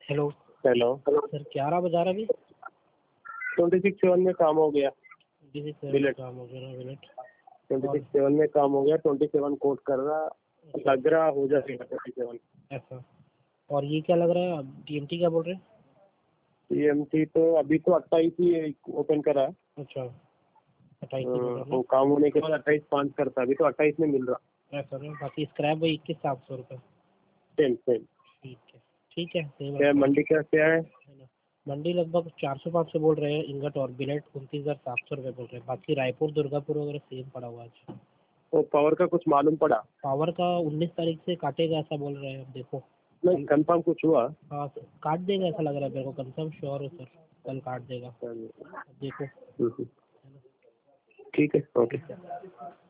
Hello. Hello. Sir क्या रहा बजा रहा अभी? 26/7 में काम हो गया। 26/7 बिलेट काम हो गया ना बिलेट। 26/7 में काम हो गया। 27 कोट कर रहा, लग रहा हो जाएगा 27। ऐसा। और ये क्या लग रहा है, टीएमटी क्या बोल रहे हैं? टीएमटी तो अभी तो 28 ही ओपन करा है। अच्छा 28 में मिल रहा वो काम होने के बाद 28/5 करता है। अभी तो 28 में मिल रहा। ना? ऐसा ना, बाकी स्क्रैप वही 21,700 रुपये। Same same. ठीक है सेम क्या मंडी कैसे है? ना। मंडी लगभग 400-500 बोल रहे हैं इंगट, और बिलेट 29,700 रुपये बोल रहे हैं। बाकी रायपुर दुर्गापुर वगैरह सेम पड़ा हुआ आज। तो पावर का कुछ मालूम पड़ा? पावर का 19 तारीख से काटेगा ऐसा बोल रहे हैं, अब देखो। नहीं कंफर्म कुछ हुआ? हाँ काट देगा ऐसा लग रहा है मेरे को, कंफर्म श्योर हो सर, कल काट देगा। अब देखो। ठीक है ओके।